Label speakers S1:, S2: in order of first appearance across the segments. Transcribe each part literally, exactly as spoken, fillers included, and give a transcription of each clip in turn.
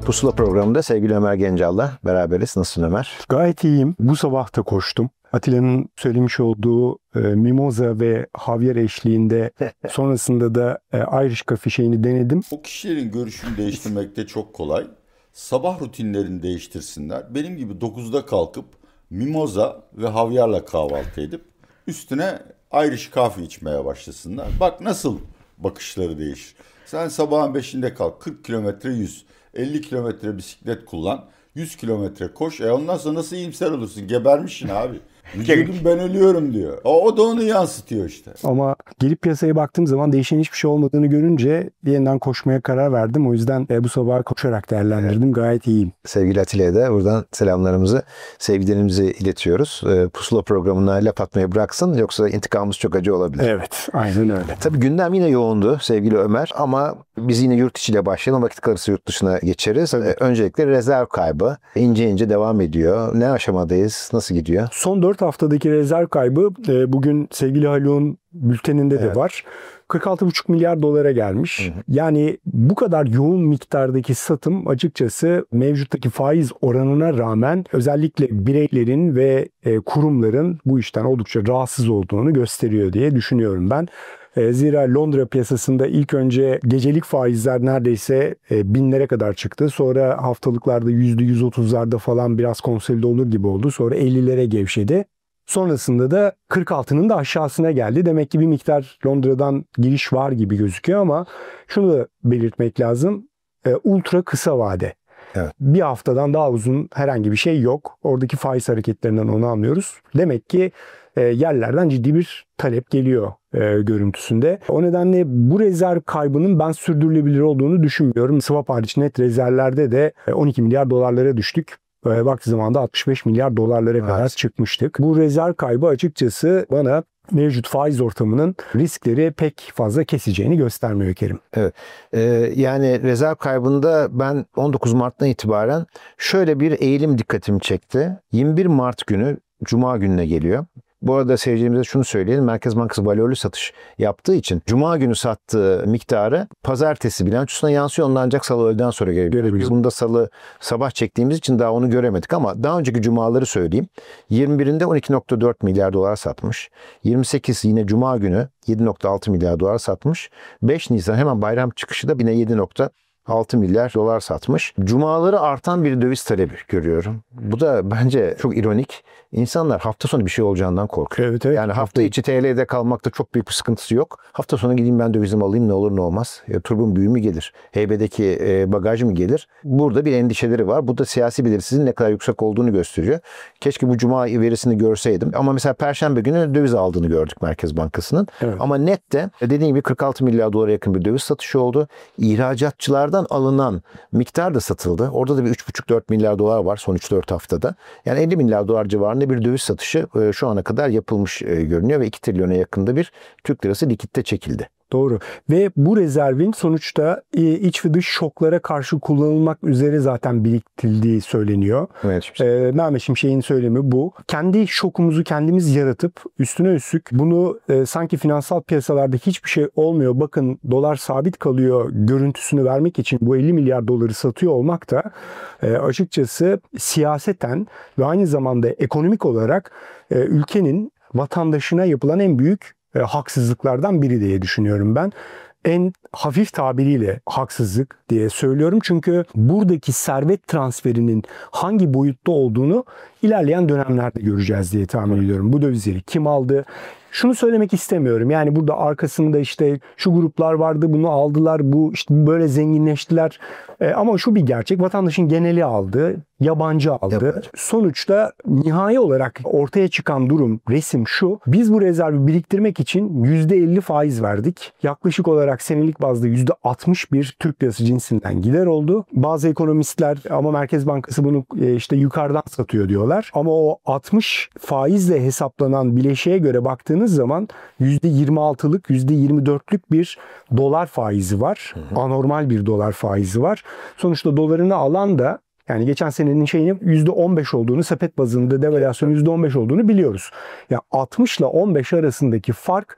S1: Pusula programında sevgili Ömer Gencal'la beraberiz. Nasılsın Ömer?
S2: Gayet iyiyim. Bu sabah da koştum. Atilla'nın söylemiş olduğu e, mimoza ve havyar eşliğinde sonrasında da e, Irish Coffee şeyini denedim.
S3: O kişilerin görüşünü değiştirmekte çok kolay. Sabah rutinlerini değiştirsinler. Benim gibi dokuzda kalkıp mimoza ve havyarla kahvaltı edip üstüne Irish Coffee içmeye başlasınlar. Bak nasıl bakışları değişir. Sen sabahın beşinde kalk, kırk kilometre yüz, elli kilometre bisiklet kullan, yüz kilometre koş. E ondan sonra nasıl iyimser olursun? Gebermişsin abi. Vücudum ben ölüyorum diyor. O, o da onu yansıtıyor işte.
S2: Ama gelip piyasaya baktığım zaman değişen hiçbir şey olmadığını görünce yeniden koşmaya karar verdim. O yüzden e, bu sabah koşarak değerlendirdim. Evet. Gayet iyiyim.
S1: Sevgili Atilla'ya da buradan selamlarımızı, sevgilerimizi iletiyoruz. E, Pusula programına laf atmayı bıraksın. Yoksa intikamımız çok acı olabilir.
S2: Evet, aynen öyle.
S1: Tabii gündem yine yoğundu sevgili Ömer. Ama biz yine yurt içiyle başlayalım. Vakit kalırsa yurt dışına geçeriz. E, öncelikle rezerv kaybı ince ince devam ediyor. Ne aşamadayız? Nasıl gidiyor?
S2: Son dört haftadaki rezerv kaybı e, bugün sevgili Haluk'un bülteninde evet. de var. kırk altı buçuk milyar dolara gelmiş. Hı hı. Yani bu kadar yoğun miktardaki satım açıkçası mevcuttaki faiz oranına rağmen özellikle bireylerin ve e, kurumların bu işten oldukça rahatsız olduğunu gösteriyor diye düşünüyorum ben. Zira Londra piyasasında ilk önce gecelik faizler neredeyse binlere kadar çıktı. Sonra haftalıklarda yüzde yüz otuzlarda falan biraz konsolide olur gibi oldu. Sonra ellilere gevşedi. Sonrasında da kırk altının da aşağısına geldi. Demek ki bir miktar Londra'dan giriş var gibi gözüküyor ama şunu da belirtmek lazım. Ultra kısa vade. Evet. Bir haftadan daha uzun herhangi bir şey yok. Oradaki faiz hareketlerinden onu anlıyoruz. Demek ki e, yerlerden ciddi bir talep geliyor e, görüntüsünde. O nedenle bu rezerv kaybının ben sürdürülebilir olduğunu düşünmüyorum. Swap hariç net rezervlerde de on iki milyar dolarlara düştük. E, vakti zamanında altmış beş milyar dolarlara evet. kadar çıkmıştık. Bu rezerv kaybı açıkçası bana mevcut faiz ortamının riskleri pek fazla keseceğini göstermiyor Kerim.
S1: Evet. Ee, yani rezerv kaybında ben on dokuz Mart'tan itibaren şöyle bir eğilim dikkatimi çekti. yirmi bir Mart günü Cuma gününe geliyor. Bu arada seyircilerimize şunu söyleyelim. Merkez Bankası valörlü satış yaptığı için Cuma günü sattığı miktarı pazartesi bilançosuna yansıyor. Ondan ancak salı öğleden sonra görebiliyoruz. Biz bunu da salı sabah çektiğimiz için daha onu göremedik ama daha önceki cumaları söyleyeyim. yirmi birinde on iki virgül dört milyar dolar satmış. yirmi sekiz yine Cuma günü yedi virgül altı milyar dolar satmış. beş Nisan hemen bayram çıkışı da yine yedi virgül altı milyar dolar satmış. Cumaları artan bir döviz talebi görüyorum. Bu da bence çok ironik. İnsanlar hafta sonu bir şey olacağından korkuyor. Evet, evet. Yani hafta içi T L'de kalmakta çok büyük bir sıkıntısı yok. Hafta sonu gideyim ben dövizimi alayım ne olur ne olmaz. E, turbun büyüğü mü gelir? Heybedeki e, bagaj mı gelir? Burada bir endişeleri var. Bu da siyasi belirsizliğin ne kadar yüksek olduğunu gösteriyor. Keşke bu cuma verisini görseydim. Ama mesela Perşembe günü döviz aldığını gördük Merkez Bankası'nın. Evet. Ama nette dediğim gibi kırk altı milyar dolara yakın bir döviz satışı oldu. İhracatçılardan alınan miktar da satıldı. Orada da bir üç buçuk dört milyar dolar var son üç dört haftada. Yani elli milyar dolar civarında bir döviz satışı şu ana kadar yapılmış görünüyor ve iki trilyona yakında bir Türk lirası likitte çekildi.
S2: Doğru. Ve bu rezervin sonuçta iç ve dış şoklara karşı kullanılmak üzere zaten biriktirildiği söyleniyor. Evet. Ee, Mehmet Şimşek'in söylemi bu. Kendi şokumuzu kendimiz yaratıp üstüne üstlük bunu e, sanki finansal piyasalarda hiçbir şey olmuyor. Bakın dolar sabit kalıyor görüntüsünü vermek için bu elli milyar doları satıyor olmak da e, açıkçası siyaseten ve aynı zamanda ekonomik olarak e, ülkenin vatandaşına yapılan en büyük E, haksızlıklardan biri diye düşünüyorum ben. En hafif tabiriyle haksızlık diye söylüyorum. Çünkü buradaki servet transferinin hangi boyutta olduğunu ilerleyen dönemlerde göreceğiz diye tahmin ediyorum. Bu dövizleri kim aldı? Şunu söylemek istemiyorum. Yani burada arkasında işte şu gruplar vardı, bunu aldılar, bu işte böyle zenginleştiler. E, ama şu bir gerçek. Vatandaşın geneli aldı, yabancı aldı. Yabancı. Sonuçta nihai olarak ortaya çıkan durum, resim şu. Biz bu rezervi biriktirmek için yüzde elli faiz verdik. Yaklaşık olarak senelik bazda yüzde altmış bir Türk lirası cinsinden gider oldu. Bazı ekonomistler ama Merkez Bankası bunu işte yukarıdan satıyor diyorlar. Ama o altmış faizle hesaplanan bileşiğe göre baktığınız zaman yüzde yirmi altılık, yüzde yirmi dörtlük bir dolar faizi var. Hı hı. Anormal bir dolar faizi var. Sonuçta dolarını alan da yani geçen senenin şeyinin yüzde on beş olduğunu, sepet bazında devalüasyonun yüzde on beş olduğunu biliyoruz. Yani altmış ile on beş arasındaki fark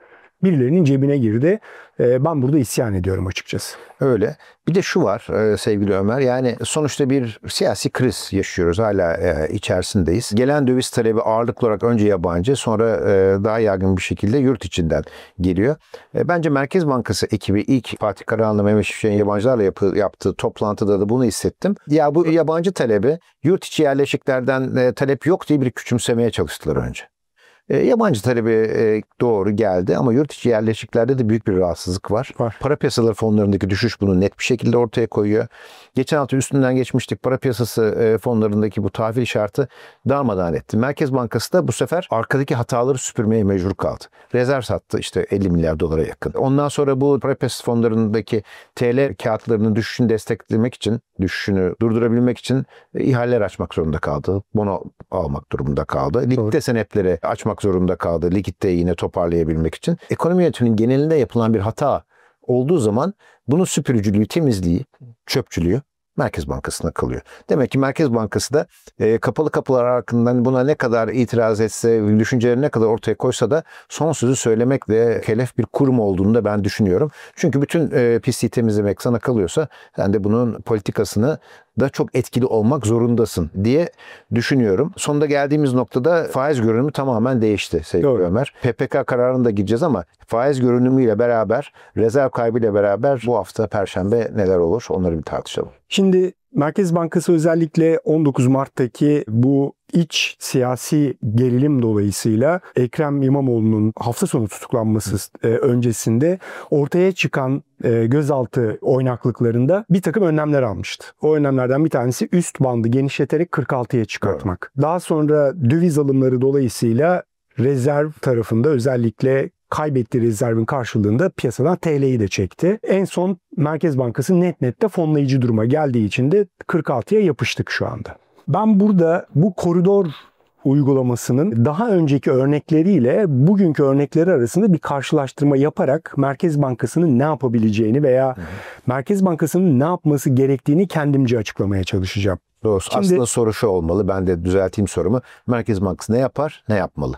S2: birilerinin cebine girdi. Ben burada isyan ediyorum açıkçası.
S1: Öyle. Bir de şu var sevgili Ömer, yani sonuçta bir siyasi kriz yaşıyoruz. Hala içerisindeyiz. Gelen döviz talebi ağırlıklı olarak önce yabancı, sonra daha yaygın bir şekilde yurt içinden geliyor. Bence Merkez Bankası ekibi ilk Fatih Karahan'la Mehmet Şimşek'in yabancılarla yapı, yaptığı toplantıda da bunu hissettim. Ya bu yabancı talebi, yurt içi yerleşiklerden talep yok diye bir küçümsemeye çalıştılar önce. E, yabancı talebi e, doğru geldi ama yurt içi yerleşiklerde de büyük bir rahatsızlık var. var. Para piyasaları fonlarındaki düşüş bunu net bir şekilde ortaya koyuyor. Geçen hafta üstünden geçmiştik. Para piyasası e, fonlarındaki bu tahvil şartı darmadağın etti. Merkez Bankası da bu sefer arkadaki hataları süpürmeye mecbur kaldı. Rezerv sattı işte elli milyar dolara yakın. Ondan sonra bu para piyasası fonlarındaki T L kağıtlarının düşüşünü desteklemek için, düşüşünü durdurabilmek için e, ihaleler açmak zorunda kaldı. Bono almak durumunda kaldı. Likidite senetleri açmak zorunda kaldı. Likiditeyi yine toparlayabilmek için. Ekonomi yönetiminin genelinde yapılan bir hata olduğu zaman bunun süpürücülüğü, temizliği, çöpçülüğü Merkez Bankası'na kalıyor. Demek ki Merkez Bankası da e, kapalı kapılar hakkında buna ne kadar itiraz etse, düşünceleri ne kadar ortaya koysa da son sözü söylemekle kelef bir kurum olduğunu da ben düşünüyorum. Çünkü bütün e, pisliği temizlemek sana kalıyorsa sen de bunun politikasını da çok etkili olmak zorundasın diye düşünüyorum. Sonunda geldiğimiz noktada faiz görünümü tamamen değişti sevgili Doğru. Ömer. P P K kararına da gideceğiz ama faiz görünümüyle beraber, rezerv kaybıyla beraber bu hafta Perşembe neler olur onları bir tartışalım.
S2: Şimdi Merkez Bankası özellikle on dokuz Mart'taki bu iç siyasi gerilim dolayısıyla Ekrem İmamoğlu'nun hafta sonu tutuklanması e, öncesinde ortaya çıkan e, gözaltı oynaklıklarında bir takım önlemler almıştı. O önlemlerden bir tanesi üst bandı genişleterek kırk altıya çıkartmak. Evet. Daha sonra döviz alımları dolayısıyla rezerv tarafında özellikle kaybettiği rezervin karşılığında piyasadan T L'yi de çekti. En son Merkez Bankası net nette fonlayıcı duruma geldiği için de kırk altıya yapıştık şu anda. Ben burada bu koridor uygulamasının daha önceki örnekleriyle bugünkü örnekleri arasında bir karşılaştırma yaparak Merkez Bankası'nın ne yapabileceğini veya hı hı. Merkez Bankası'nın ne yapması gerektiğini kendimce açıklamaya çalışacağım.
S1: Doğru. Şimdi, aslında soru şu olmalı. Ben de düzelteyim sorumu. Merkez Bankası ne yapar, ne yapmalı?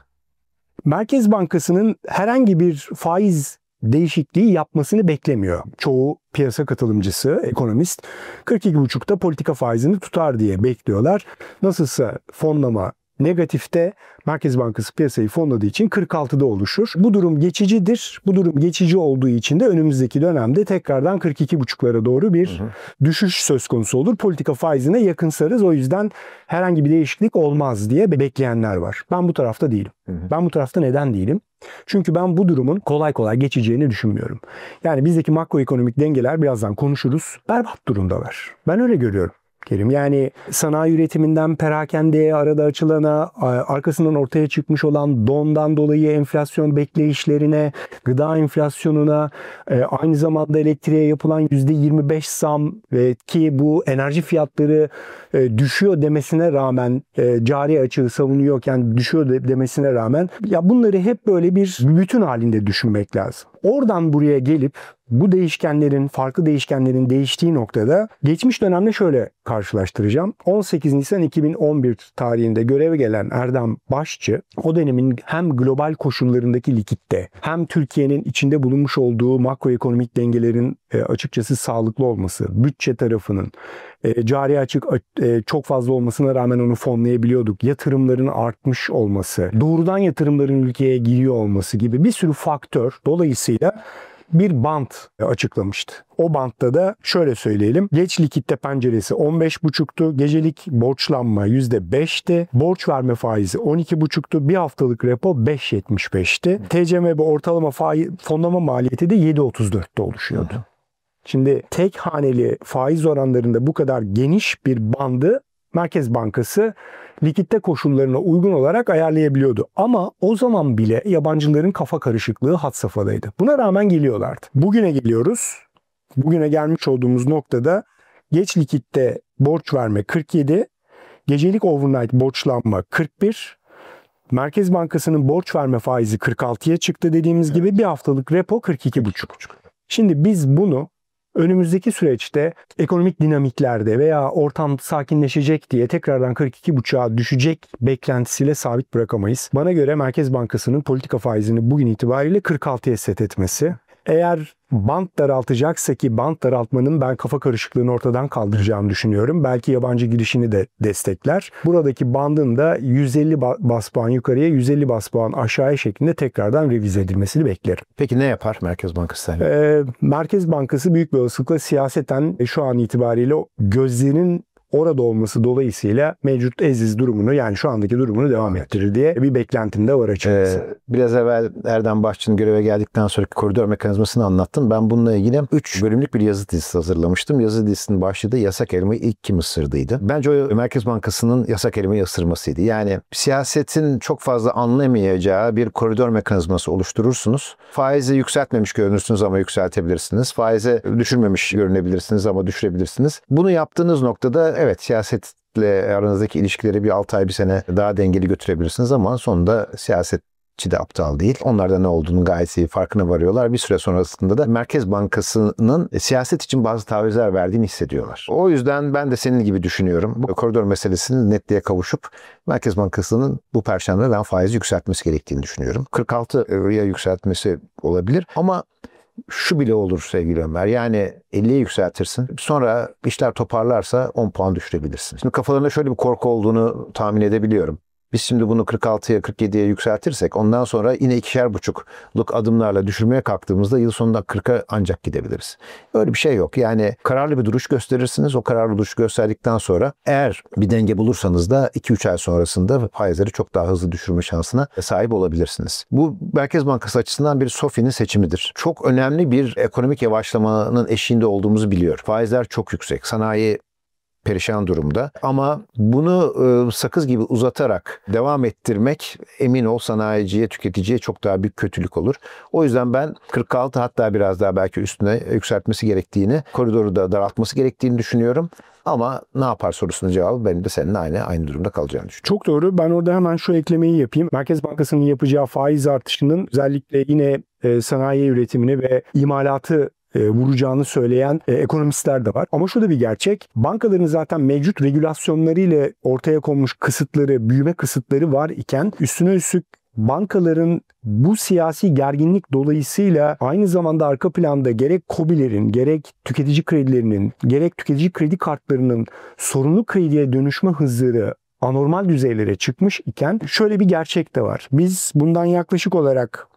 S2: Merkez Bankası'nın herhangi bir faiz değişikliği yapmasını beklemiyor. Çoğu piyasa katılımcısı, ekonomist kırk iki buçukta politika faizini tutar diye bekliyorlar. Nasılsa fonlama negatifte, Merkez Bankası piyasayı fonladığı için kırk altıda oluşur. Bu durum geçicidir. Bu durum geçici olduğu için de önümüzdeki dönemde tekrardan kırk iki buçuklara doğru bir hı hı. düşüş söz konusu olur. Politika faizine yakınsarız. O yüzden herhangi bir değişiklik olmaz diye bekleyenler var. Ben bu tarafta değilim. Hı hı. Ben bu tarafta neden değilim? Çünkü ben bu durumun kolay kolay geçeceğini düşünmüyorum. Yani bizdeki makroekonomik dengeler birazdan konuşuruz. Berbat durumdalar. Ben öyle görüyorum. Kerim. Yani sanayi üretiminden perakendeye, arada açılana, arkasından ortaya çıkmış olan dondan dolayı enflasyon bekleyişlerine, gıda enflasyonuna, aynı zamanda elektriğe yapılan yüzde yirmi beş zam ve ki bu enerji fiyatları düşüyor demesine rağmen, cari açığı savunuyorken düşüyor demesine rağmen, ya bunları hep böyle bir bütün halinde düşünmek lazım. Oradan buraya gelip bu değişkenlerin, farklı değişkenlerin değiştiği noktada geçmiş dönemde şöyle karşılaştıracağım. on sekiz Nisan iki bin on bir tarihinde göreve gelen Erdem Başçı, o dönemin hem global koşullarındaki likitte hem Türkiye'nin içinde bulunmuş olduğu makroekonomik dengelerin açıkçası sağlıklı olması, bütçe tarafının cari açık çok fazla olmasına rağmen onu fonlayabiliyorduk, yatırımların artmış olması, doğrudan yatırımların ülkeye giriyor olması gibi bir sürü faktör dolayısıyla bir bant açıklamıştı. O bantta da şöyle söyleyelim. Geç likitte penceresi on beş buçuktu. Gecelik borçlanma yüzde beşti. Borç verme faizi on iki buçuktu. Bir haftalık repo beş yetmiş beşti. T C M B ortalama faiz, fonlama maliyeti de yedi otuz dörtte oluşuyordu. Hı hı. Şimdi tek haneli faiz oranlarında bu kadar geniş bir bandı Merkez Bankası likitte koşullarına uygun olarak ayarlayabiliyordu. Ama o zaman bile yabancıların kafa karışıklığı had safhadaydı. Buna rağmen geliyorlardı. Bugüne geliyoruz. Bugüne gelmiş olduğumuz noktada geç likitte borç verme kırk yedi, gecelik overnight borçlanma kırk bir, Merkez Bankası'nın borç verme faizi kırk altıya çıktı dediğimiz gibi, bir haftalık repo kırk iki buçuk. Şimdi biz bunu önümüzdeki süreçte ekonomik dinamiklerde veya ortam sakinleşecek diye tekrardan kırk iki buçuğa düşecek beklentisiyle sabit bırakamayız. Bana göre Merkez Bankası'nın politika faizini bugün itibariyle kırk altıya set etmesi. Eğer bant daraltacaksa, ki bant daraltmanın ben kafa karışıklığını ortadan kaldıracağını düşünüyorum. Belki yabancı girişini de destekler. Buradaki bandın da yüz elli bas puan yukarıya, yüz elli bas puan aşağıya şeklinde tekrardan revize edilmesini beklerim.
S1: Peki ne yapar Merkez Bankası?
S2: Ee, Merkez Bankası büyük bir olasılıkla siyaseten şu an itibariyle gözlerinin orada olması dolayısıyla mevcut eziz durumunu, yani şu andaki durumunu devam ettirir diye bir beklentim de var açıkçası.
S1: Ee, biraz evvel Erdem Başçı'nın göreve geldikten sonraki koridor mekanizmasını anlattım. Ben bununla ilgili üç bölümlük bir yazı dizisi hazırlamıştım. Yazı dizisinin başlığı da yasak elmayı ilk kim ısırdıydı. Bence o Merkez Bankası'nın yasak elmayı ısırmasıydı. Yani siyasetin çok fazla anlamayacağı bir koridor mekanizması oluşturursunuz. Faizi yükseltmemiş görünürsünüz ama yükseltebilirsiniz. Faizi düşürmemiş görünebilirsiniz ama düşürebilirsiniz. Bunu yaptığınız noktada evet, siyasetle aranızdaki ilişkileri bir altı ay bir sene daha dengeli götürebilirsiniz ama sonunda siyasetçi de aptal değil. Onlar da ne olduğunu gayet iyi farkına varıyorlar. Bir süre sonrasında da Merkez Bankası'nın siyaset için bazı tavizler verdiğini hissediyorlar. O yüzden ben de senin gibi düşünüyorum. Bu koridor meselesinin netliğe kavuşup Merkez Bankası'nın bu perşembe ben faizi yükseltmesi gerektiğini düşünüyorum. kırk altıya yükseltmesi olabilir ama şu bile olur sevgili Ömer. Yani elliye yükseltirsin. Sonra işler toparlarsa on puan düşürebilirsin. Şimdi kafalarında şöyle bir korku olduğunu tahmin edebiliyorum. Biz şimdi bunu kırk altıya kırk yediye yükseltirsek ondan sonra yine ikişer buçukluk adımlarla düşürmeye kalktığımızda yıl sonunda kırka ancak gidebiliriz. Öyle bir şey yok. Yani kararlı bir duruş gösterirsiniz. O kararlı duruş gösterdikten sonra eğer bir denge bulursanız da iki üç ay sonrasında faizleri çok daha hızlı düşürme şansına sahip olabilirsiniz. Bu Merkez Bankası açısından bir SOFI'nin seçimidir. Çok önemli bir ekonomik yavaşlamanın eşiğinde olduğumuzu biliyor. Faizler çok yüksek. Sanayi perişan durumda. Ama bunu e, sakız gibi uzatarak devam ettirmek, emin ol, sanayiciye, tüketiciye çok daha büyük kötülük olur. O yüzden ben kırk altı, hatta biraz daha belki üstüne yükseltmesi gerektiğini, koridoru da daraltması gerektiğini düşünüyorum. Ama ne yapar sorusunun cevabı benim de seninle aynı aynı durumda kalacağını düşünüyorum.
S2: Çok doğru. Ben orada hemen şu eklemeyi yapayım. Merkez Bankası'nın yapacağı faiz artışının özellikle yine e, sanayi üretimini ve imalatı E, vuracağını söyleyen e, ekonomistler de var. Ama şurada bir gerçek. Bankaların zaten mevcut regülasyonları ile ortaya konmuş kısıtları, büyüme kısıtları var iken üstüne üstlük bankaların bu siyasi gerginlik dolayısıyla aynı zamanda arka planda gerek KOBİ'lerin, gerek tüketici kredilerinin, gerek tüketici kredi kartlarının sorunlu krediye dönüşme hızları anormal düzeylere çıkmış iken şöyle bir gerçek de var. Biz bundan yaklaşık olarak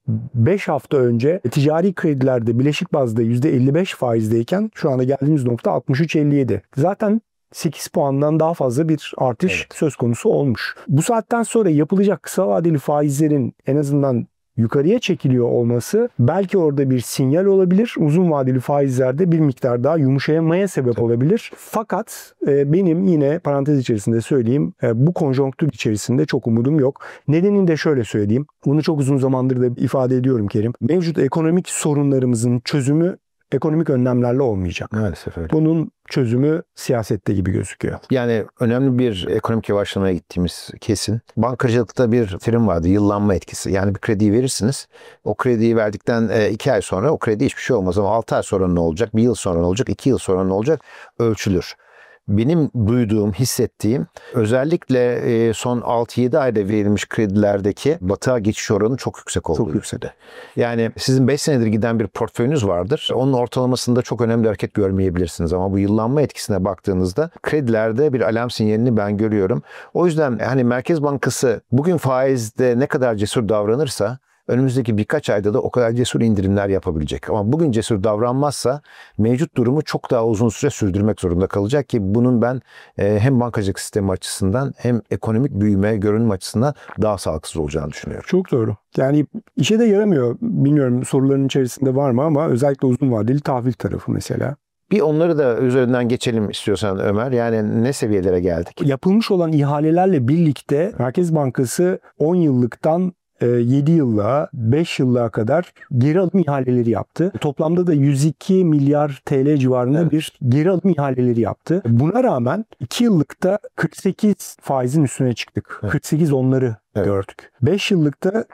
S2: beş hafta önce ticari kredilerde bileşik bazda yüzde elli beş faizdeyken şu anda geldiğimiz nokta altmış üç elli yedi. Zaten sekiz puandan daha fazla bir artış evet. söz konusu olmuş. Bu saatten sonra yapılacak kısa vadeli faizlerin en azından yukarıya çekiliyor olması belki orada bir sinyal olabilir. Uzun vadeli faizlerde bir miktar daha yumuşamaya sebep Tabii. olabilir. Fakat e, benim yine parantez içerisinde söyleyeyim e, bu konjonktür içerisinde çok umudum yok. Nedenini de şöyle söyleyeyim. Bunu çok uzun zamandır da ifade ediyorum Kerim. Mevcut ekonomik sorunlarımızın çözümü ekonomik önlemlerle olmayacak.
S1: Maalesef öyle.
S2: Bunun çözümü siyasette gibi gözüküyor.
S1: Yani önemli bir ekonomik yavaşlamaya gittiğimiz kesin. Bankacılıkta bir terim vardı, yıllanma etkisi. Yani bir krediyi verirsiniz. O krediyi verdikten iki ay sonra o kredi hiçbir şey olmaz ama altı ay sonra ne olacak, bir yıl sonra ne olacak, iki yıl sonra ne olacak ölçülür. Benim duyduğum, hissettiğim özellikle son altı yedi ayda verilmiş kredilerdeki batığa geçiş oranı çok yüksek oldu.
S2: Çok yüksek.
S1: Yani sizin beş senedir giden bir portföyünüz vardır. Onun ortalamasında çok önemli hareket görmeyebilirsiniz ama bu yıllanma etkisine baktığınızda kredilerde bir alarm sinyalini ben görüyorum. O yüzden hani Merkez Bankası bugün faizde ne kadar cesur davranırsa önümüzdeki birkaç ayda da o kadar cesur indirimler yapabilecek. Ama bugün cesur davranmazsa mevcut durumu çok daha uzun süre sürdürmek zorunda kalacak ki bunun ben e, hem bankacılık sistemi açısından hem ekonomik büyüme, görünüm açısından daha sağlıksız olacağını düşünüyorum.
S2: Çok doğru. Yani işe de yaramıyor. Bilmiyorum soruların içerisinde var mı ama özellikle uzun vadeli tahvil tarafı mesela.
S1: Bir onları da üzerinden geçelim istiyorsan Ömer. Yani ne seviyelere geldik?
S2: Yapılmış olan ihalelerle birlikte Merkez Bankası on yıllıktan yedi yıllığa, beş yıllığa kadar geri alım ihaleleri yaptı. Toplamda da yüz iki milyar T L civarında evet. bir geri alım ihaleleri yaptı. Buna rağmen iki yıllıkta kırk sekiz faizin üstüne çıktık. Evet. kırk sekiz onları evet. gördük. beş yıllıkta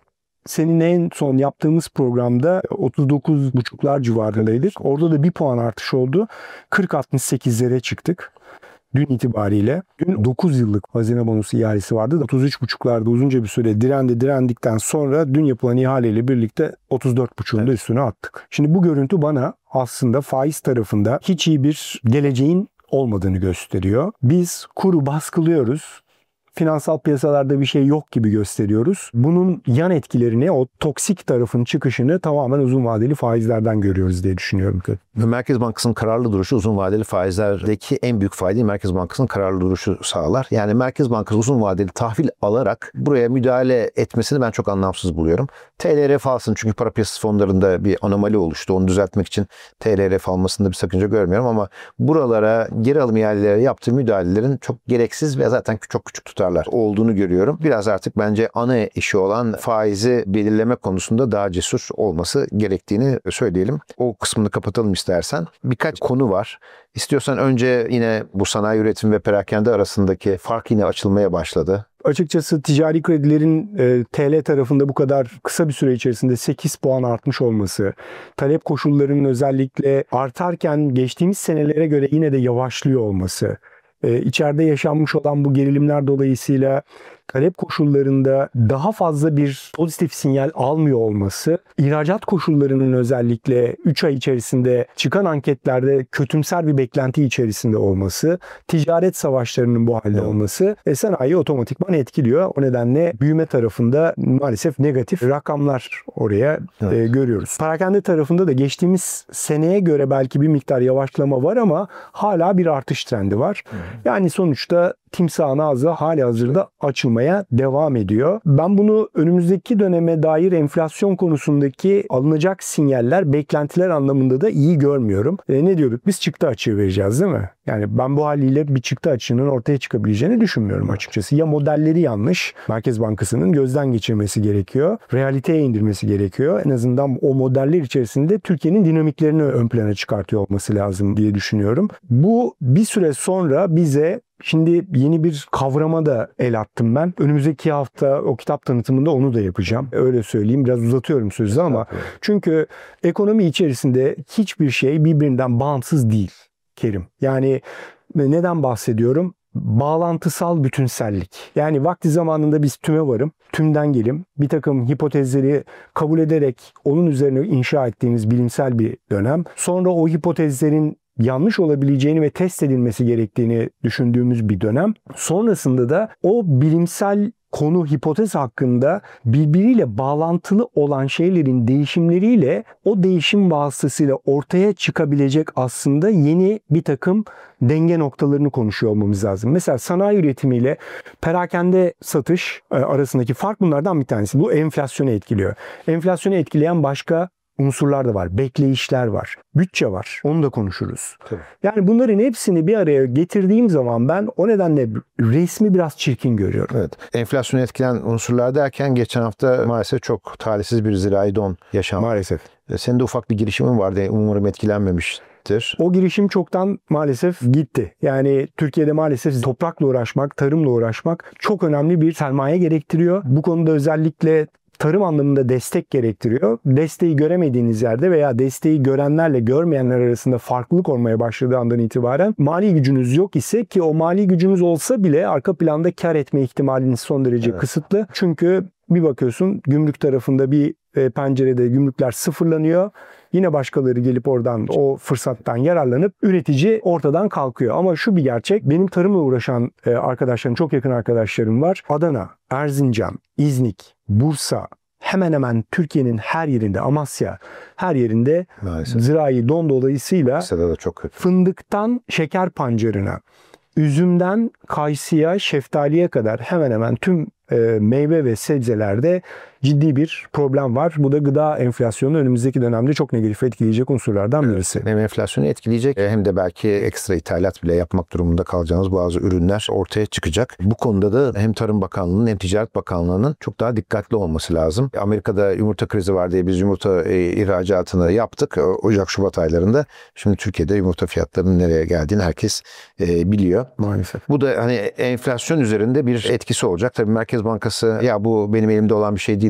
S2: senin en son yaptığımız programda otuz dokuz buçuklar civarındaydık. Orada da bir puan artış oldu. kırk altmış sekizlere çıktık. Dün itibariyle. Dün dokuz yıllık hazine bonosu ihalesi vardı. otuz üç buçuklarda uzunca bir süre direndi direndikten sonra dün yapılan ihaleyle birlikte otuz dört buçuğun da üstüne attık. Şimdi bu görüntü bana aslında faiz tarafında hiç iyi bir geleceğin olmadığını gösteriyor. Biz kuru baskılıyoruz. Finansal piyasalarda bir şey yok gibi gösteriyoruz. Bunun yan etkilerini, o toksik tarafın çıkışını tamamen uzun vadeli faizlerden görüyoruz diye düşünüyorum.
S1: Merkez Bankası'nın kararlı duruşu uzun vadeli faizlerdeki en büyük faydayı Merkez Bankası'nın kararlı duruşu sağlar. Yani Merkez Bankası uzun vadeli tahvil alarak buraya müdahale etmesini ben çok anlamsız buluyorum. T L R F alsın çünkü para piyasası fonlarında bir anomali oluştu. Onu düzeltmek için T L R F almasında bir sakınca görmüyorum ama buralara geri alım ihaleleri yaptığı müdahalelerin çok gereksiz ve zaten çok küçük tutar olduğunu görüyorum. Biraz artık bence ana işi olan faizi belirleme konusunda daha cesur olması gerektiğini söyleyelim. O kısmını kapatalım istersen. Birkaç konu var. İstiyorsan önce yine bu sanayi üretim ve perakende arasındaki fark yine açılmaya başladı.
S2: Açıkçası ticari kredilerin e, T L tarafında bu kadar kısa bir süre içerisinde sekiz puan artmış olması, talep koşullarının özellikle artarken geçtiğimiz senelere göre yine de yavaşlıyor olması, e, içeride yaşanmış olan bu gerilimler dolayısıyla talep koşullarında daha fazla bir pozitif sinyal almıyor olması, ihracat koşullarının özellikle üç ay içerisinde çıkan anketlerde kötümser bir beklenti içerisinde olması, ticaret savaşlarının bu halde evet. olması e, sanayi otomatikman etkiliyor. O nedenle büyüme tarafında maalesef negatif rakamlar oraya evet. e, görüyoruz. Perakende tarafında da geçtiğimiz seneye göre belki bir miktar yavaşlama var ama hala bir artış trendi var. Evet. Yani sonuçta timsahın ağzı halihazırda açılmaya devam ediyor. Ben bunu önümüzdeki döneme dair enflasyon konusundaki alınacak sinyaller, beklentiler anlamında da iyi görmüyorum. E, ne diyorduk? Biz çıktı açığı vereceğiz değil mi? Yani ben bu haliyle bir çıktı açığının ortaya çıkabileceğini düşünmüyorum açıkçası. Ya modelleri yanlış, Merkez Bankası'nın gözden geçirmesi gerekiyor, realiteye indirmesi gerekiyor. En azından o modeller içerisinde Türkiye'nin dinamiklerini ön plana çıkartıyor olması lazım diye düşünüyorum. Bu bir süre sonra bize şimdi yeni bir kavrama da el attım ben. Önümüzdeki hafta o kitap tanıtımında onu da yapacağım. Öyle söyleyeyim. Biraz uzatıyorum sözü ama çünkü ekonomi içerisinde hiçbir şey birbirinden bağımsız değil Kerim. Yani neden bahsediyorum? Bağlantısal bütünsellik. Yani vakti zamanında biz tüme varım, tümden gelim. Bir takım hipotezleri kabul ederek onun üzerine inşa ettiğimiz bilimsel bir dönem. Sonra o hipotezlerin yanlış olabileceğini ve test edilmesi gerektiğini düşündüğümüz bir dönem. Sonrasında da o bilimsel konu, hipotez hakkında birbiriyle bağlantılı olan şeylerin değişimleriyle o değişim vasıtasıyla ortaya çıkabilecek aslında yeni bir takım denge noktalarını konuşuyor olmamız lazım. Mesela sanayi üretimiyle perakende satış arasındaki fark bunlardan bir tanesi. Bu enflasyonu etkiliyor. Enflasyonu etkileyen başka unsurlar da var. Bekleyişler var. Bütçe var. Onu da konuşuruz. Tabii. Yani bunların hepsini bir araya getirdiğim zaman ben o nedenle resmi biraz çirkin görüyorum.
S1: Evet. Enflasyonu etkileyen unsurlar derken geçen hafta maalesef çok talihsiz bir zirai don yaşandı.
S2: Maalesef.
S1: Senin de ufak bir girişimin vardı. Umarım etkilenmemiş.
S2: O girişim çoktan maalesef gitti. Yani Türkiye'de maalesef toprakla uğraşmak, tarımla uğraşmak çok önemli bir sermaye gerektiriyor. Bu konuda özellikle tarım anlamında destek gerektiriyor. Desteği göremediğiniz yerde veya desteği görenlerle görmeyenler arasında farklılık olmaya başladığı andan itibaren mali gücünüz yok ise ki o mali gücünüz olsa bile arka planda kar etme ihtimaliniz son derece evet. kısıtlı. Çünkü bir bakıyorsun gümrük tarafında bir pencerede gümrükler sıfırlanıyor. Yine başkaları gelip oradan o fırsattan yararlanıp üretici ortadan kalkıyor. Ama şu bir gerçek, benim tarımla uğraşan arkadaşlarım, çok yakın arkadaşlarım var. Adana, Erzincan, İznik, Bursa, hemen hemen Türkiye'nin her yerinde, Amasya her yerinde maalesef zirai don dolayısıyla
S1: da çok kötü.
S2: Fındıktan şeker pancarına, üzümden kayısıya, şeftaliye kadar hemen hemen tüm e, meyve ve sebzelerde ciddi bir problem var. Bu da gıda enflasyonu önümüzdeki dönemde çok negatif etkileyecek unsurlardan birisi.
S1: Evet, hem enflasyonu etkileyecek hem de belki ekstra ithalat bile yapmak durumunda kalacağınız bazı ürünler ortaya çıkacak. Bu konuda da hem Tarım Bakanlığı'nın hem Ticaret Bakanlığı'nın çok daha dikkatli olması lazım. Amerika'da yumurta krizi var diye biz yumurta e, ihracatını yaptık Ocak-Şubat aylarında. Şimdi Türkiye'de yumurta fiyatlarının nereye geldiğini herkes e, biliyor.
S2: Maalesef.
S1: Bu da hani enflasyon üzerinde bir etkisi olacak. Tabii Merkez Bankası ya bu benim elimde olan bir şey değil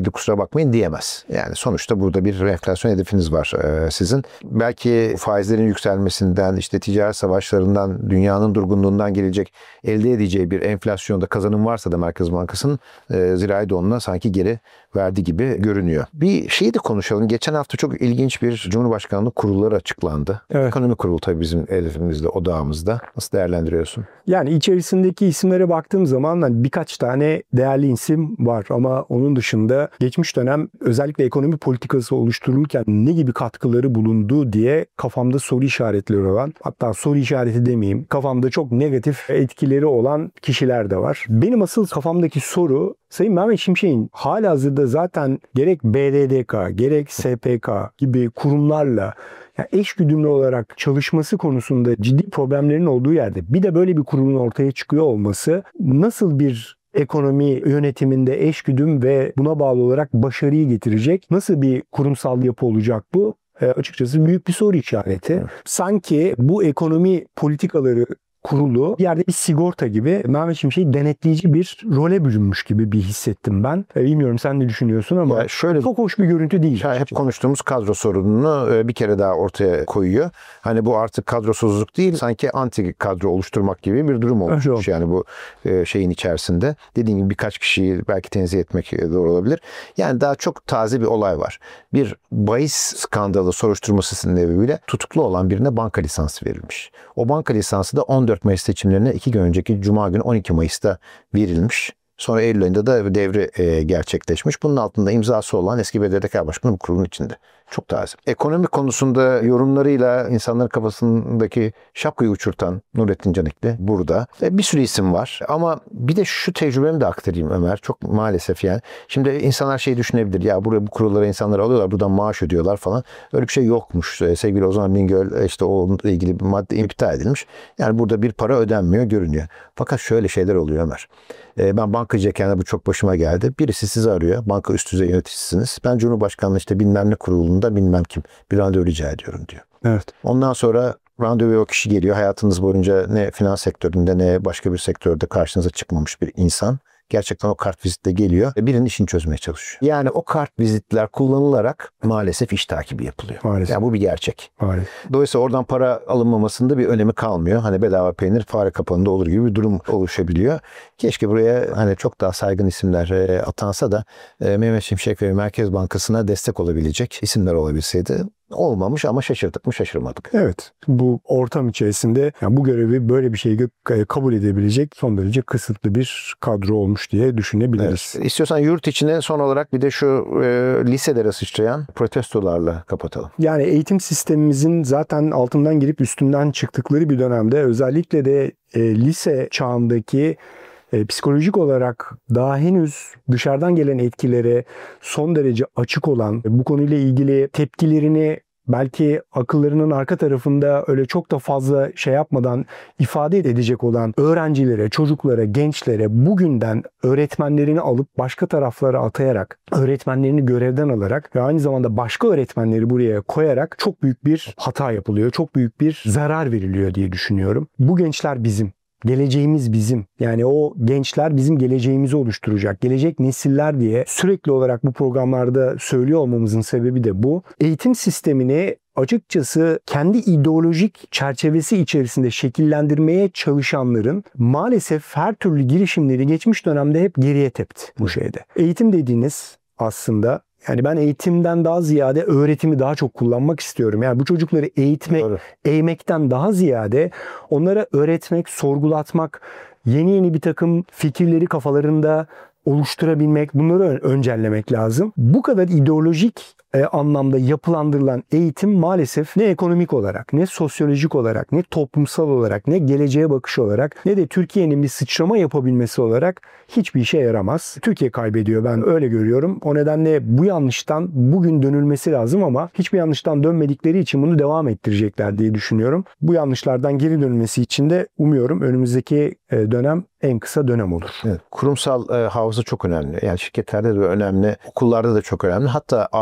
S1: çekildi kusura bakmayın diyemez. Yani sonuçta burada bir enflasyon hedefiniz var e, sizin. Belki faizlerin yükselmesinden, işte ticaret savaşlarından, dünyanın durgunluğundan gelecek elde edeceği bir enflasyonda kazanım varsa da Merkez Bankası'nın e, zirai donuna sanki geri verdi gibi görünüyor. Bir şeyi de konuşalım. Geçen hafta çok ilginç bir Cumhurbaşkanlığı kurulları açıklandı. Evet. Ekonomi kurulu tabii bizim elimizde, odağımızda. Nasıl değerlendiriyorsun?
S2: Yani içerisindeki isimlere baktığım zaman hani birkaç tane değerli isim var ama onun dışında geçmiş dönem özellikle ekonomi politikası oluşturulurken ne gibi katkıları bulundu diye kafamda soru işaretleri olan, hatta soru işareti demeyeyim, kafamda çok negatif etkileri olan kişiler de var. Benim asıl kafamdaki soru, Sayın Mehmet Şimşek'in halihazırda zaten gerek B D D K, gerek S P K gibi kurumlarla yani eşgüdümlü olarak çalışması konusunda ciddi problemlerin olduğu yerde bir de böyle bir kurumun ortaya çıkıyor olması nasıl bir ekonomi yönetiminde eşgüdüm ve buna bağlı olarak başarıyı getirecek? Nasıl bir kurumsal yapı olacak bu? E, açıkçası büyük bir soru işareti. Evet. Sanki bu ekonomi politikaları kurulu bir yerde bir sigorta gibi Mehmet Şimşek'i denetleyici bir role bürünmüş gibi bir hissettim ben. E, bilmiyorum sen ne düşünüyorsun ama ya şöyle, çok hoş bir görüntü değil.
S1: Hep açıkçası konuştuğumuz kadro sorununu bir kere daha ortaya koyuyor. Hani bu artık kadrosuzluk değil, sanki anti kadro oluşturmak gibi bir durum olmuş. Evet. Yani bu şeyin içerisinde. Dediğim gibi birkaç kişiyi belki tenzih etmek doğru olabilir. Yani daha çok taze bir olay var. Bir bahis skandalı soruşturması nedeniyle tutuklu olan birine banka lisansı verilmiş. O banka lisansı da on dört Mayıs seçimlerine iki gün önceki Cuma günü on iki Mayıs'ta verilmiş. Sonra Eylül ayında da devri e, gerçekleşmiş. Bunun altında imzası olan eski B D D K Başkanı bu kurulun içinde. Çok taze. Ekonomi konusunda yorumlarıyla insanların kafasındaki şapkayı uçurtan Nurettin Canikli burada. E, bir sürü isim var. Ama bir de şu tecrübemi de aktarayım Ömer. Çok maalesef yani. Şimdi insanlar şey düşünebilir. Ya buraya bu kurullara insanları alıyorlar. Buradan maaş ödüyorlar falan. Öyle bir şey yokmuş. E, sevgili Ozan Bingöl işte onunla ilgili bir madde iptal edilmiş. Yani burada bir para ödenmiyor görünüyor. Fakat şöyle şeyler oluyor Ömer. E, ben bankacıyken bu çok başıma geldi. Birisi sizi arıyor. Banka üst düzey yöneticisiniz. Ben Cumhurbaşkanlığı işte bilmem ne kurulunda bilmem kim bir randevu rica ediyorum diyor.
S2: Evet.
S1: Ondan sonra randevuya o kişi geliyor. Hayatınız boyunca ne finans sektöründe ne başka bir sektörde karşınıza çıkmamış bir insan. Gerçekten o kart vizitle geliyor ve birinin işini çözmeye çalışıyor. Yani o kart vizitler kullanılarak maalesef iş takibi yapılıyor. Maalesef. Yani bu bir gerçek.
S2: Maalesef.
S1: Dolayısıyla oradan para alınmamasında bir önemi kalmıyor. Hani bedava peynir fare kapanında olur gibi bir durum oluşabiliyor. Keşke buraya hani çok daha saygın isimler e, atansa da e, Mehmet Şimşek ve Merkez Bankası'na destek olabilecek isimler olabilseydi. Olmamış ama şaşırdık mı şaşırmadık.
S2: Evet. Bu ortam içerisinde yani bu görevi böyle bir şeyi kabul edebilecek son derece kısıtlı bir kadro olmuş diye düşünebiliriz.
S1: Evet. İstiyorsan yurt içine son olarak bir de şu e, liselere sıçrayan protestolarla kapatalım.
S2: Yani eğitim sistemimizin zaten altından girip üstünden çıktıkları bir dönemde özellikle de e, lise çağındaki E, psikolojik olarak daha henüz dışarıdan gelen etkilere son derece açık olan, bu konuyla ilgili tepkilerini belki akıllarının arka tarafında öyle çok da fazla şey yapmadan ifade edecek olan öğrencilere, çocuklara, gençlere bugünden öğretmenlerini alıp başka taraflara atayarak, öğretmenlerini görevden alarak ve aynı zamanda başka öğretmenleri buraya koyarak çok büyük bir hata yapılıyor. Çok büyük bir zarar veriliyor diye düşünüyorum. Bu gençler bizim. Geleceğimiz bizim. Yani o gençler bizim geleceğimizi oluşturacak. Gelecek nesiller diye sürekli olarak bu programlarda söylüyor olmamızın sebebi de bu. Eğitim sistemini açıkçası kendi ideolojik çerçevesi içerisinde şekillendirmeye çalışanların maalesef her türlü girişimleri geçmiş dönemde hep geriye tepti bu şeyde. Eğitim dediğiniz aslında yani ben eğitimden daha ziyade öğretimi daha çok kullanmak istiyorum. Yani bu çocukları eğitmek, Doğru. eğmekten daha ziyade onlara öğretmek, sorgulatmak, yeni yeni bir takım fikirleri kafalarında oluşturabilmek, bunları öncellemek lazım. Bu kadar ideolojik e, anlamda yapılandırılan eğitim maalesef ne ekonomik olarak, ne sosyolojik olarak, ne toplumsal olarak, ne geleceğe bakış olarak, ne de Türkiye'nin bir sıçrama yapabilmesi olarak hiçbir işe yaramaz. Türkiye kaybediyor, ben öyle görüyorum. O nedenle bu yanlıştan bugün dönülmesi lazım ama hiçbir yanlıştan dönmedikleri için bunu devam ettirecekler diye düşünüyorum. Bu yanlışlardan geri dönülmesi için de umuyorum önümüzdeki e, dönem en kısa dönem olur.
S1: Evet, kurumsal e, hafıza çok önemli. Yani şirketlerde de önemli, okullarda da çok önemli. Hatta ailede bile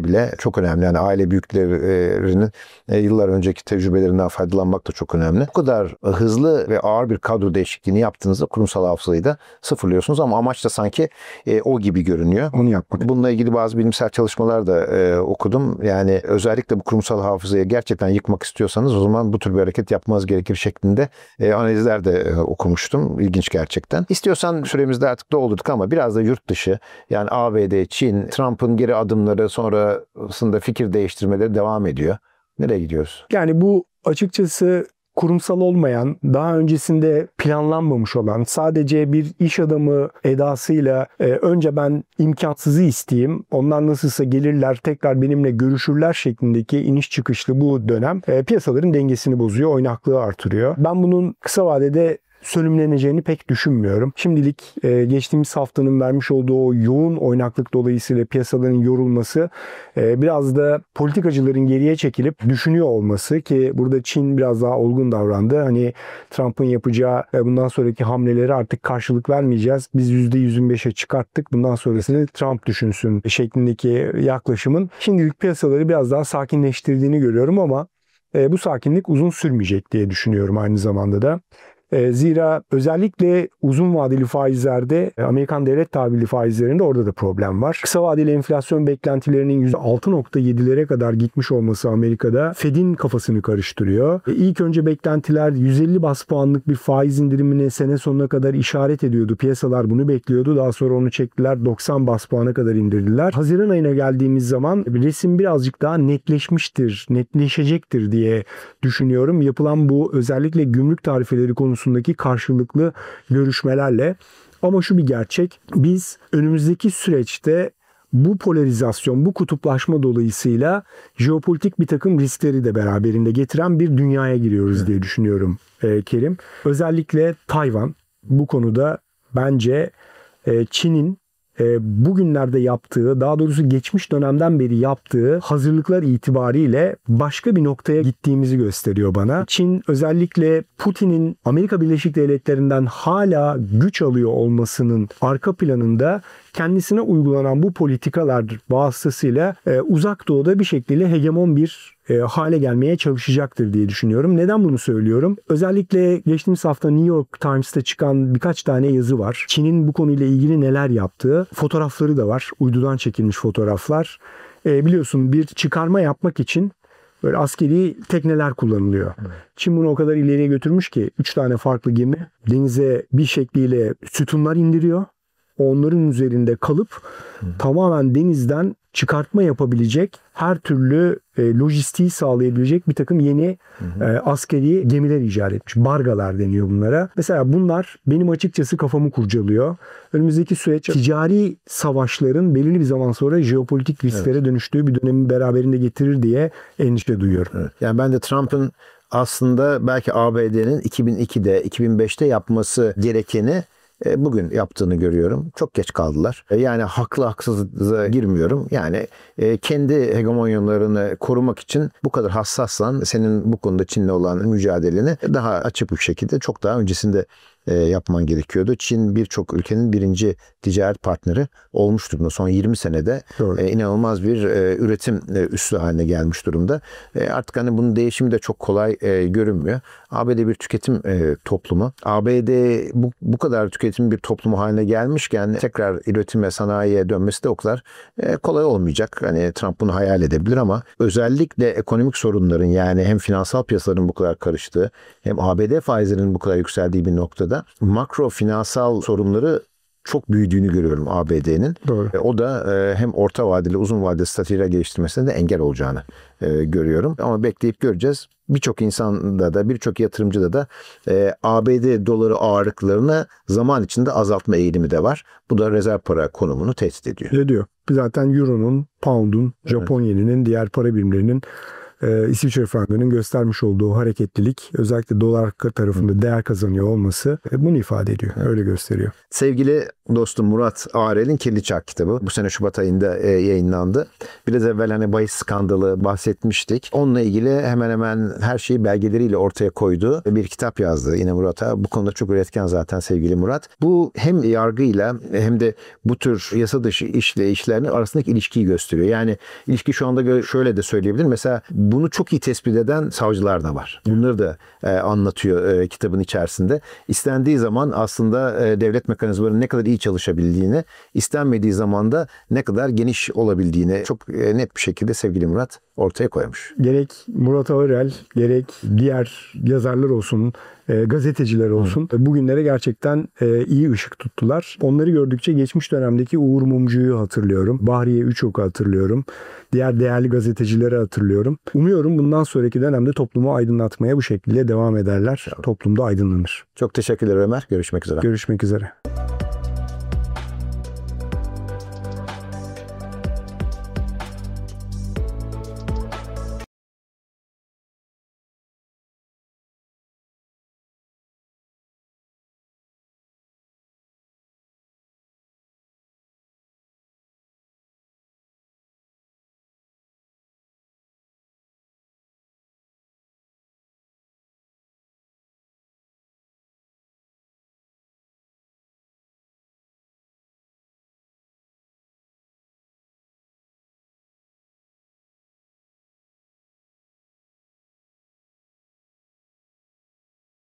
S1: bile çok önemli. Yani aile büyüklerinin e, yıllar önceki tecrübelerinden faydalanmak da çok önemli. Bu kadar hızlı ve ağır bir kadro değişikliğini yaptığınızda kurumsal hafızayı da sıfırlıyorsunuz ama amaç da sanki e, o gibi görünüyor.
S2: Onu yapmak.
S1: Bununla ilgili bazı bilimsel çalışmalar da e, okudum. Yani özellikle bu kurumsal hafızayı gerçekten yıkmak istiyorsanız o zaman bu tür bir hareket yapmanız gerekir şeklinde e, analizler de e, okumuştum. İlginç gerçekten. İstiyorsan süremizde artık doldurduk ama biraz da yurt dışı, yani A B D, Çin, Trump'ın geri adımları sonrasında fikir değiştirmeleri devam ediyor. Nereye gidiyoruz?
S2: Yani bu açıkçası kurumsal olmayan, daha öncesinde planlanmamış olan, sadece bir iş adamı edasıyla e, önce ben imkansızı isteyeyim, onlar nasılsa gelirler tekrar benimle görüşürler şeklindeki iniş çıkışlı bu dönem e, piyasaların dengesini bozuyor, oynaklığı artırıyor. Ben bunun kısa vadede sönümleneceğini pek düşünmüyorum. Şimdilik e, geçtiğimiz haftanın vermiş olduğu o yoğun oynaklık dolayısıyla piyasaların yorulması e, biraz da politikacıların geriye çekilip düşünüyor olması, ki burada Çin biraz daha olgun davrandı. Hani Trump'ın yapacağı e, bundan sonraki hamleleri artık karşılık vermeyeceğiz. Biz yüzde yüz yirmi beşe çıkarttık. Bundan sonrasını Trump düşünsün şeklindeki yaklaşımın şimdilik piyasaları biraz daha sakinleştirdiğini görüyorum ama e, bu sakinlik uzun sürmeyecek diye düşünüyorum aynı zamanda da. Zira özellikle uzun vadeli faizlerde, Amerikan devlet tahvili faizlerinde orada da problem var. Kısa vadeli enflasyon beklentilerinin yüzde altı nokta yedilere kadar gitmiş olması Amerika'da Fed'in kafasını karıştırıyor. İlk önce beklentiler yüz elli bas puanlık bir faiz indirimine sene sonuna kadar işaret ediyordu. Piyasalar bunu bekliyordu. Daha sonra onu çektiler, doksan bas puana kadar indirdiler. Haziran ayına geldiğimiz zaman resim birazcık daha netleşmiştir, netleşecektir diye düşünüyorum. Yapılan bu özellikle gümrük tarifeleri konusunda konusundaki karşılıklı görüşmelerle. Ama şu bir gerçek, biz önümüzdeki süreçte bu polarizasyon, bu kutuplaşma dolayısıyla jeopolitik bir takım riskleri de beraberinde getiren bir dünyaya giriyoruz diye düşünüyorum e, Kerim. Özellikle Tayvan bu konuda bence e, Çin'in bugünlerde yaptığı, daha doğrusu geçmiş dönemden beri yaptığı hazırlıklar itibariyle başka bir noktaya gittiğimizi gösteriyor bana. Çin özellikle Putin'in Amerika Birleşik Devletleri'nden hala güç alıyor olmasının arka planında kendisine uygulanan bu politikalar vasıtasıyla e, uzak doğuda bir şekilde hegemon bir e, hale gelmeye çalışacaktır diye düşünüyorum. Neden bunu söylüyorum? Özellikle geçtiğimiz hafta New York Times'ta çıkan birkaç tane yazı var. Çin'in bu konuyla ilgili neler yaptığı, fotoğrafları da var. Uydudan çekilmiş fotoğraflar. E, biliyorsun bir çıkarma yapmak için böyle askeri tekneler kullanılıyor. Evet. Çin bunu o kadar ileriye götürmüş ki üç tane farklı gemi denize bir şekliyle sütunlar indiriyor. Onların üzerinde kalıp Hı. tamamen denizden çıkartma yapabilecek, her türlü e, lojistiği sağlayabilecek bir takım yeni e, askeri gemiler icat etmiş. Bargalar deniyor bunlara. Mesela bunlar benim açıkçası kafamı kurcalıyor. Önümüzdeki süreç ticari savaşların belirli bir zaman sonra jeopolitik risklere evet. dönüştüğü bir dönemi beraberinde getirir diye endişe duyuyorum.
S1: Evet. Yani ben de Trump'ın aslında belki A B D'nin iki bin ikide, iki bin beşte yapması gerekeni bugün yaptığını görüyorum. Çok geç kaldılar. Yani haklı haksızlığa girmiyorum. Yani kendi hegemonyalarını korumak için bu kadar hassaslan senin bu konuda Çin'le olan mücadeleni daha açık bir şekilde çok daha öncesinde yapman gerekiyordu. Çin birçok ülkenin birinci ticaret partneri olmuş durumda. Son yirmi senede Doğru. inanılmaz bir üretim üssü haline gelmiş durumda. Artık hani bunun değişimi de çok kolay görünmüyor. A B D bir tüketim toplumu. A B D bu, bu kadar tüketim bir toplumu haline gelmişken tekrar üretim ve sanayiye dönmesi de o kadar kolay olmayacak. Hani Trump bunu hayal edebilir ama özellikle ekonomik sorunların, yani hem finansal piyasaların bu kadar karıştığı hem A B D faizlerinin bu kadar yükseldiği bir noktada makro finansal sorunları çok büyüdüğünü görüyorum A B D'nin.
S2: Doğru.
S1: O da hem orta vadeli uzun vadeli stratejiler geliştirmesine de engel olacağını görüyorum. Ama bekleyip göreceğiz. Birçok insanda da birçok yatırımcıda da A B D doları ağırlıklarını zaman içinde azaltma eğilimi de var. Bu da rezerv para konumunu tehdit ediyor.
S2: Ediyor. Zaten Euro'nun, Pound'un, Japon yeninin, diğer para birimlerinin e, İsviçre frangının göstermiş olduğu hareketlilik, özellikle dolar tarafında değer kazanıyor olması e, bunu ifade ediyor. Öyle gösteriyor.
S1: Sevgili dostum Murat Ağrel'in Kirli Çark kitabı bu sene Şubat ayında e, yayınlandı. Biraz evvel hani bahis skandalı bahsetmiştik. Onunla ilgili hemen hemen her şeyi belgeleriyle ortaya koyduğu bir kitap yazdı yine Murat'a. Bu konuda çok üretken zaten sevgili Murat. Bu hem yargıyla hem de bu tür yasa dışı işle işlerin arasındaki ilişkiyi gösteriyor. Yani ilişki şu anda şöyle de söyleyebilirim. Mesela bunu çok iyi tespit eden savcılar da var. Bunları da e, anlatıyor e, kitabın içerisinde. İstendiği zaman aslında e, devlet mekanizmalarının ne kadar iyi çalışabildiğini, istenmediği zaman da ne kadar geniş olabildiğini çok e, net bir şekilde sevgili Murat ortaya koymuş.
S2: Gerek Murat Ağrel, gerek diğer yazarlar olsun, e, gazeteciler olsun Hı. bugünlere gerçekten e, iyi ışık tuttular. Onları gördükçe geçmiş dönemdeki Uğur Mumcu'yu hatırlıyorum. Bahriye Üçok'u hatırlıyorum. Diğer değerli gazetecileri hatırlıyorum. Umuyorum bundan sonraki dönemde toplumu aydınlatmaya bu şekilde devam ederler. Toplumda aydınlanır.
S1: Çok teşekkürler Ömer. Görüşmek üzere.
S2: Görüşmek üzere.